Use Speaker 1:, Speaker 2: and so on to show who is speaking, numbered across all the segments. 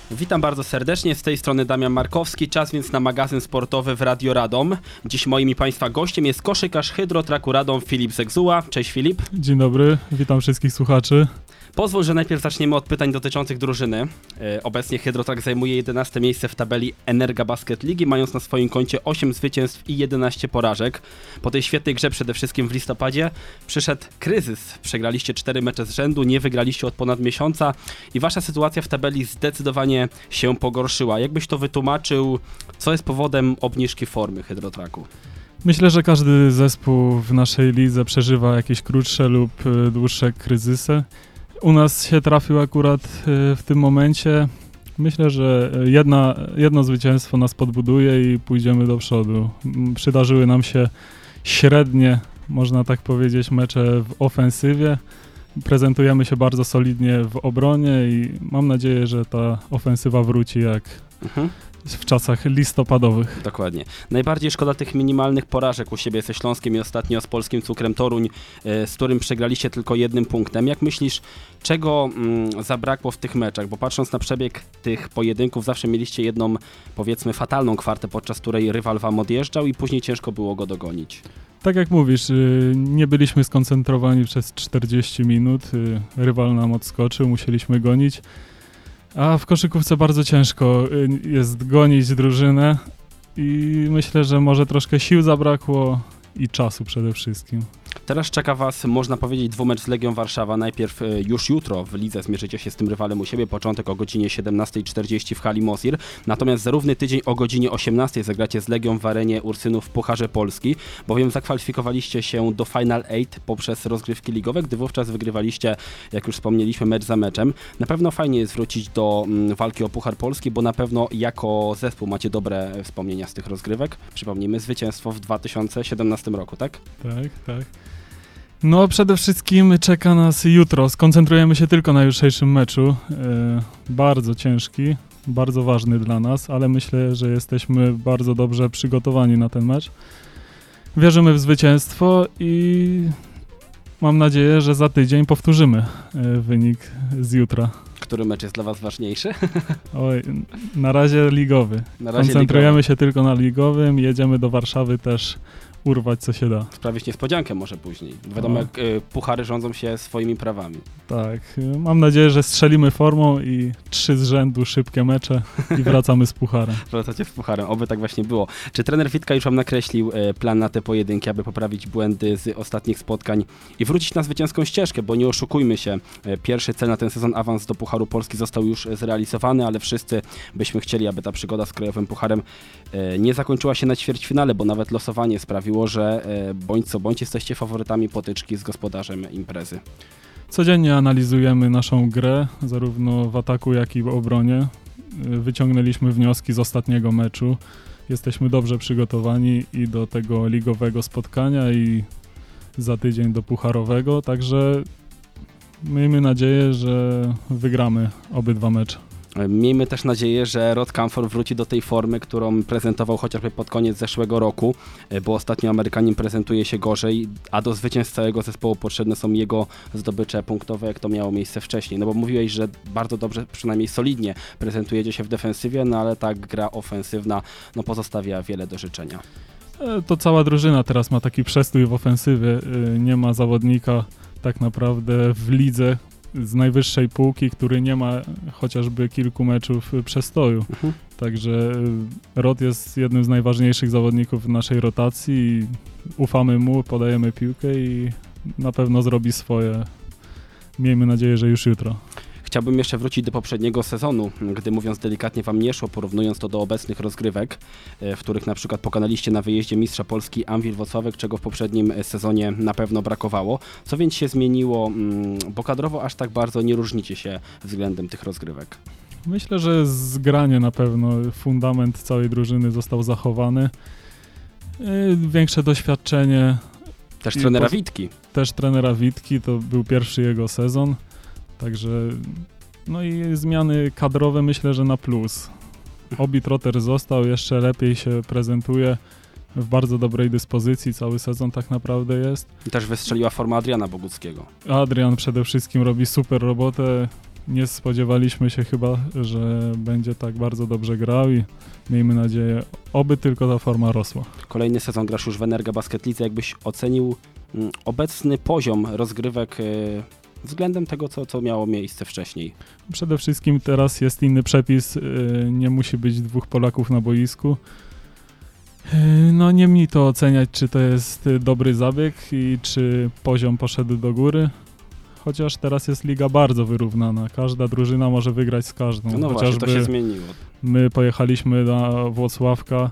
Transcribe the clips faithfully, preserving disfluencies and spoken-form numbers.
Speaker 1: Witam bardzo serdecznie, z tej strony Damian Markowski, czas więc na magazyn sportowy w Radio Radom. Dziś moim i Państwa gościem jest koszykarz Hydrotraku Radom Filip Zegzuła. Cześć Filip.
Speaker 2: Dzień dobry, witam wszystkich słuchaczy.
Speaker 1: Pozwól, że najpierw zaczniemy od pytań dotyczących drużyny. Yy, obecnie Hydrotrak zajmuje jedenaste miejsce w tabeli Energa Basket Ligi, mając na swoim koncie osiem zwycięstw i jedenaście porażek. Po tej świetnej grze przede wszystkim w listopadzie przyszedł kryzys. Przegraliście cztery mecze z rzędu, nie wygraliście od ponad miesiąca i wasza sytuacja w tabeli zdecydowanie się pogorszyła. Jakbyś to wytłumaczył, co jest powodem obniżki formy Hydrotraku?
Speaker 2: Myślę, że każdy zespół w naszej lidze przeżywa jakieś krótsze lub dłuższe kryzysy. U nas się trafił akurat w tym momencie. Myślę, że jedna, jedno zwycięstwo nas podbuduje i pójdziemy do przodu. Przydarzyły nam się średnie, można tak powiedzieć, mecze w ofensywie. Prezentujemy się bardzo solidnie w obronie i mam nadzieję, że ta ofensywa wróci jak mhm. w czasach listopadowych.
Speaker 1: Dokładnie. Najbardziej szkoda tych minimalnych porażek u siebie ze Śląskiem i ostatnio z Polskim Cukrem Toruń, z którym przegraliście tylko jednym punktem. Jak myślisz, czego mm, zabrakło w tych meczach? Bo patrząc na przebieg tych pojedynków, zawsze mieliście jedną, powiedzmy, fatalną kwartę, podczas której rywal wam odjeżdżał i później ciężko było go dogonić.
Speaker 2: Tak jak mówisz, nie byliśmy skoncentrowani przez czterdzieści minut, rywal nam odskoczył, musieliśmy gonić. A w koszykówce bardzo ciężko jest gonić drużynę i myślę, że może troszkę sił zabrakło i czasu przede wszystkim.
Speaker 1: Teraz czeka was, można powiedzieć, dwumecz z Legią Warszawa. Najpierw już jutro w lidze zmierzycie się z tym rywalem u siebie. Początek o godzinie siedemnasta czterdzieści w hali Mosir. Natomiast za równy tydzień o godzinie osiemnastej zagracie z Legią w arenie Ursynów w Pucharze Polski, bowiem zakwalifikowaliście się do Final osiem poprzez rozgrywki ligowe, gdy wówczas wygrywaliście, jak już wspomnieliśmy, mecz za meczem. Na pewno fajnie jest wrócić do mm, walki o Puchar Polski, bo na pewno jako zespół macie dobre wspomnienia z tych rozgrywek. Przypomnijmy, zwycięstwo w dwa tysiące siedemnastym roku, tak?
Speaker 2: Tak, tak. No przede wszystkim czeka nas jutro. Skoncentrujemy się tylko na jutrzejszym meczu. E, bardzo ciężki, bardzo ważny dla nas, ale myślę, że jesteśmy bardzo dobrze przygotowani na ten mecz. Wierzymy w zwycięstwo i mam nadzieję, że za tydzień powtórzymy e, wynik z jutra.
Speaker 1: Który mecz jest dla was ważniejszy?
Speaker 2: Oj, na razie ligowy. Na razie Koncentrujemy ligowy. się tylko na ligowym, jedziemy do Warszawy też urwać co się da.
Speaker 1: Sprawić niespodziankę może później. Wiadomo, no. jak y, puchary rządzą się swoimi prawami.
Speaker 2: Tak, mam nadzieję, że strzelimy formą i trzy z rzędu szybkie mecze i wracamy z pucharem.
Speaker 1: Wracacie z pucharem, oby tak właśnie było. Czy trener Witka już wam nakreślił y, plan na te pojedynki, aby poprawić błędy z ostatnich spotkań i wrócić na zwycięską ścieżkę, bo nie oszukujmy się, y, pierwszy cel na ten sezon, awans do Pucharu Polski został już zrealizowany, ale wszyscy byśmy chcieli, aby ta przygoda z krajowym pucharem y, nie zakończyła się na ćwierćfinale, bo nawet losowanie sprawiło, że e, bądź co bądź jesteście faworytami potyczki z gospodarzem imprezy.
Speaker 2: Codziennie analizujemy naszą grę, zarówno w ataku, jak i w obronie. Wyciągnęliśmy wnioski z ostatniego meczu. Jesteśmy dobrze przygotowani i do tego ligowego spotkania, i za tydzień do pucharowego, także miejmy nadzieję, że wygramy obydwa mecze.
Speaker 1: Miejmy też nadzieję, że Rod Camphor wróci do tej formy, którą prezentował chociażby pod koniec zeszłego roku, bo ostatnio Amerykanin prezentuje się gorzej, a do zwycięstw całego zespołu potrzebne są jego zdobycze punktowe, jak to miało miejsce wcześniej. No bo mówiłeś, że bardzo dobrze, przynajmniej solidnie prezentujecie się w defensywie, no ale ta gra ofensywna no, pozostawia wiele do życzenia.
Speaker 2: To cała drużyna teraz ma taki przestój w ofensywie. Nie ma zawodnika tak naprawdę w lidze z najwyższej półki, który nie ma chociażby kilku meczów przestoju. Mhm. Także Rod jest jednym z najważniejszych zawodników w naszej rotacji i ufamy mu, podajemy piłkę i na pewno zrobi swoje. Miejmy nadzieję, że już jutro.
Speaker 1: Chciałbym jeszcze wrócić do poprzedniego sezonu, gdy mówiąc delikatnie wam nie szło, porównując to do obecnych rozgrywek, w których na przykład pokonaliście na wyjeździe mistrza Polski Anwil Włocławek, czego w poprzednim sezonie na pewno brakowało. Co więc się zmieniło, bo kadrowo aż tak bardzo nie różnicie się względem tych rozgrywek?
Speaker 2: Myślę, że zgranie na pewno, fundament całej drużyny został zachowany. Większe doświadczenie.
Speaker 1: Też trenera po... Witki.
Speaker 2: Też trenera Witki, to był pierwszy jego sezon. Także, no i zmiany kadrowe myślę, że na plus. Obi Trotter został, jeszcze lepiej się prezentuje, w bardzo dobrej dyspozycji, cały sezon tak naprawdę jest.
Speaker 1: I też wystrzeliła forma Adriana Boguckiego.
Speaker 2: Adrian przede wszystkim robi super robotę, nie spodziewaliśmy się chyba, że będzie tak bardzo dobrze grał i miejmy nadzieję, oby tylko ta forma rosła.
Speaker 1: Kolejny sezon grasz już w Energa Basket Lidze. Jakbyś ocenił mm, obecny poziom rozgrywek y, względem tego, co, co miało miejsce wcześniej?
Speaker 2: Przede wszystkim teraz jest inny przepis, y, nie musi być dwóch Polaków na boisku. Y, no nie mi to oceniać, czy to jest y, dobry zabieg i czy poziom poszedł do góry. Chociaż teraz jest liga bardzo wyrównana. Każda drużyna może wygrać z każdą.
Speaker 1: No właśnie, to się zmieniło.
Speaker 2: My pojechaliśmy na Włocławka.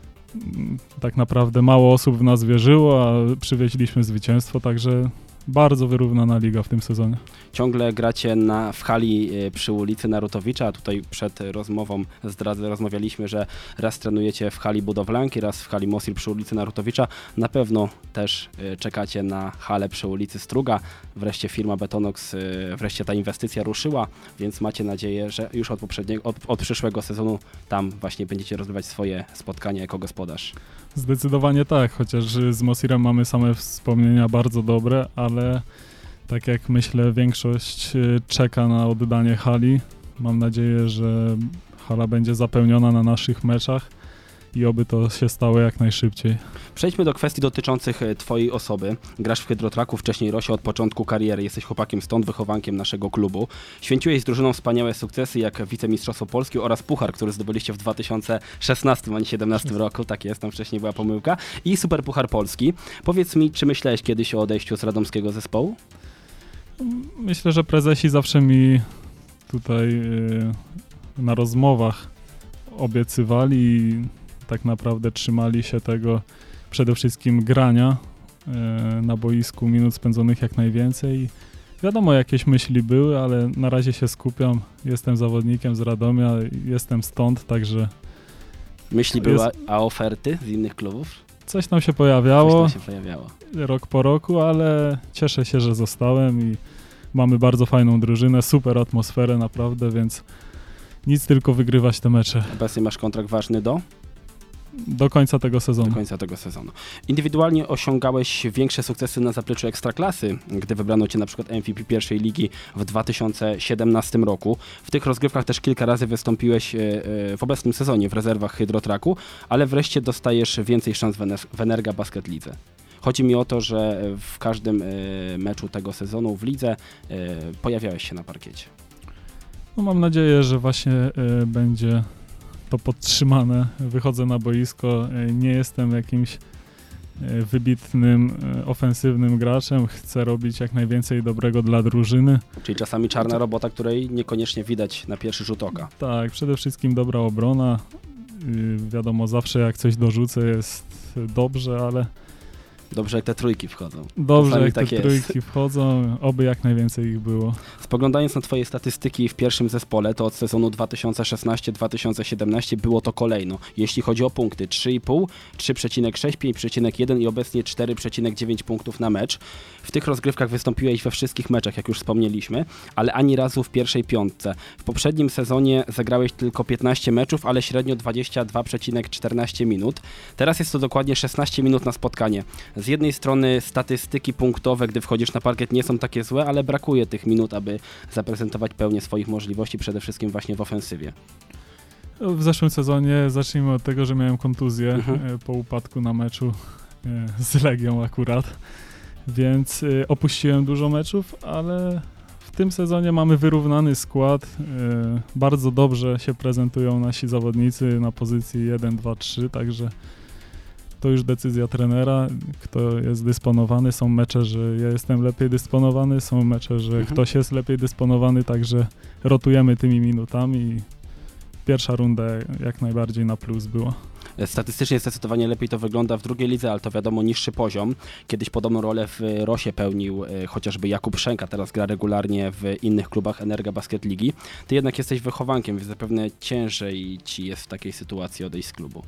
Speaker 2: Tak naprawdę mało osób w nas wierzyło, a przywieźliśmy zwycięstwo, także bardzo wyrównana liga w tym sezonie.
Speaker 1: Ciągle gracie na, w hali y, przy ulicy Narutowicza, a tutaj przed rozmową zdradzę, rozmawialiśmy, że raz trenujecie w hali Budowlanki, raz w hali Mosir przy ulicy Narutowicza. Na pewno też y, czekacie na halę przy ulicy Struga. Wreszcie firma Betonox, y, wreszcie ta inwestycja ruszyła, więc macie nadzieję, że już od, poprzedniego, od, od przyszłego sezonu tam właśnie będziecie rozgrywać swoje spotkania jako gospodarz.
Speaker 2: Zdecydowanie tak, chociaż z Mosirem mamy same wspomnienia bardzo dobre, ale tak jak myślę, większość czeka na oddanie hali. Mam nadzieję, że hala będzie zapełniona na naszych meczach i oby to się stało jak najszybciej.
Speaker 1: Przejdźmy do kwestii dotyczących twojej osoby. Grasz w Hydrotraku, wcześniej Rosie od początku kariery. Jesteś chłopakiem stąd, wychowankiem naszego klubu. Święciłeś z drużyną wspaniałe sukcesy jak wicemistrzostwo Polski oraz puchar, który zdobyliście w dwa tysiące szesnastym, a nie siedemnastym roku. Tak jest, tam wcześniej była pomyłka. I super puchar Polski. Powiedz mi, czy myślałeś kiedyś o odejściu z radomskiego zespołu?
Speaker 2: Myślę, że prezesi zawsze mi tutaj yy, na rozmowach obiecywali i tak naprawdę trzymali się tego przede wszystkim grania yy, na boisku, minut spędzonych jak najwięcej. Wiadomo, jakieś myśli były, ale na razie się skupiam. Jestem zawodnikiem z Radomia, jestem stąd, także...
Speaker 1: Myśli były, jest... a oferty z innych klubów?
Speaker 2: Coś tam się pojawiało.
Speaker 1: Coś tam się pojawiało.
Speaker 2: Rok po roku, ale cieszę się, że zostałem i mamy bardzo fajną drużynę, super atmosferę naprawdę, więc nic, tylko wygrywać te mecze.
Speaker 1: Obecnie masz kontrakt ważny do?
Speaker 2: Do końca tego sezonu.
Speaker 1: Do końca tego sezonu. Indywidualnie osiągałeś większe sukcesy na zapleczu Ekstraklasy, gdy wybrano cię na przykład M V P pierwszej ligi w dwa tysiące siedemnastym roku. W tych rozgrywkach też kilka razy wystąpiłeś w obecnym sezonie w rezerwach Hydrotraku, ale wreszcie dostajesz więcej szans w Energa Basket Lidze. Chodzi mi o to, że w każdym meczu tego sezonu w lidze pojawiałeś się na parkiecie.
Speaker 2: No mam nadzieję, że właśnie będzie to podtrzymane. Wychodzę na boisko, nie jestem jakimś wybitnym, ofensywnym graczem. Chcę robić jak najwięcej dobrego dla drużyny.
Speaker 1: Czyli czasami czarna robota, której niekoniecznie widać na pierwszy rzut oka.
Speaker 2: Tak, przede wszystkim dobra obrona. Wiadomo, zawsze jak coś dorzucę jest dobrze, ale...
Speaker 1: Dobrze, jak te trójki wchodzą.
Speaker 2: Dobrze,
Speaker 1: czasami
Speaker 2: jak
Speaker 1: tak
Speaker 2: te
Speaker 1: jest.
Speaker 2: trójki wchodzą, oby jak najwięcej ich było.
Speaker 1: Spoglądając na twoje statystyki w pierwszym zespole, to od sezonu dwa tysiące szesnasty dwa tysiące siedemnasty było to kolejno. Jeśli chodzi o punkty, trzy i pół, trzy przecinek sześć, pięć przecinek jeden i obecnie cztery przecinek dziewięć punktów na mecz. W tych rozgrywkach wystąpiłeś we wszystkich meczach, jak już wspomnieliśmy, ale ani razu w pierwszej piątce. W poprzednim sezonie zagrałeś tylko piętnaście meczów, ale średnio dwadzieścia dwa przecinek czternaście minut. Teraz jest to dokładnie szesnaście minut na spotkanie. Z jednej strony statystyki punktowe, gdy wchodzisz na parkiet, nie są takie złe, ale brakuje tych minut, aby zaprezentować pełnię swoich możliwości, przede wszystkim właśnie w ofensywie.
Speaker 2: W zeszłym sezonie, zacznijmy od tego, że miałem kontuzję
Speaker 1: Mhm.
Speaker 2: po upadku na meczu z Legią akurat, więc opuściłem dużo meczów, ale w tym sezonie mamy wyrównany skład. Bardzo dobrze się prezentują nasi zawodnicy na pozycji jeden, dwa, trzy, także to już decyzja trenera, kto jest dysponowany. Są mecze, że ja jestem lepiej dysponowany, są mecze, że
Speaker 1: Mhm.
Speaker 2: ktoś jest lepiej dysponowany, także rotujemy tymi minutami i pierwsza runda jak najbardziej na plus była.
Speaker 1: Statystycznie zdecydowanie lepiej to wygląda w drugiej lidze, ale to wiadomo niższy poziom. Kiedyś podobną rolę w Rosie pełnił e, chociażby Jakub Szenka, teraz gra regularnie w innych klubach Energa Basket Ligi. Ty jednak jesteś wychowankiem, więc zapewne ciężej ci jest w takiej sytuacji odejść z klubu.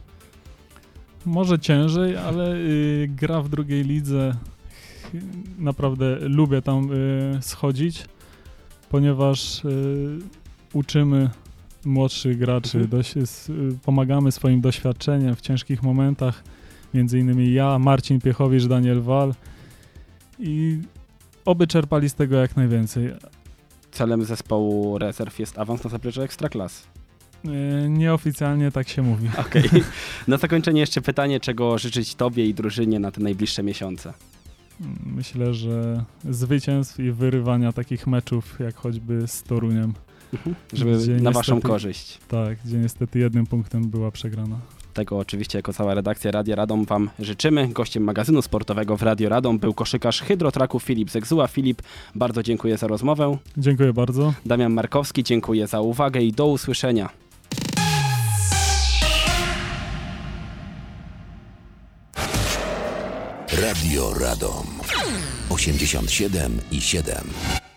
Speaker 2: Może ciężej, ale y, gra w drugiej lidze, y, naprawdę lubię tam y, schodzić, ponieważ y, uczymy młodszych graczy,
Speaker 1: Mhm.
Speaker 2: dość, s, y, pomagamy swoim doświadczeniem w ciężkich momentach, między innymi ja, Marcin Piechowicz, Daniel Wal i oby czerpali z tego jak najwięcej.
Speaker 1: celem zespołu rezerw jest awans na zaplecze Ekstraklasy.
Speaker 2: Yy, Nieoficjalnie tak się mówi.
Speaker 1: Okej. Okay. Na zakończenie jeszcze pytanie, czego życzyć Tobie i drużynie na te najbliższe miesiące?
Speaker 2: Myślę, że zwycięstw i wyrywania takich meczów, jak choćby z Toruniem.
Speaker 1: Mhm. Żeby na
Speaker 2: niestety,
Speaker 1: Waszą korzyść.
Speaker 2: Tak, gdzie niestety jednym punktem była przegrana.
Speaker 1: Tego oczywiście jako cała redakcja Radia Radom Wam życzymy. Gościem magazynu sportowego w Radio Radom był koszykarz Hydrotraku Filip Zegzuła. Filip, bardzo dziękuję za rozmowę.
Speaker 2: Dziękuję bardzo.
Speaker 1: Damian Markowski, dziękuję za uwagę i do usłyszenia.
Speaker 3: Radio Radom osiemdziesiąt siedem i siedem.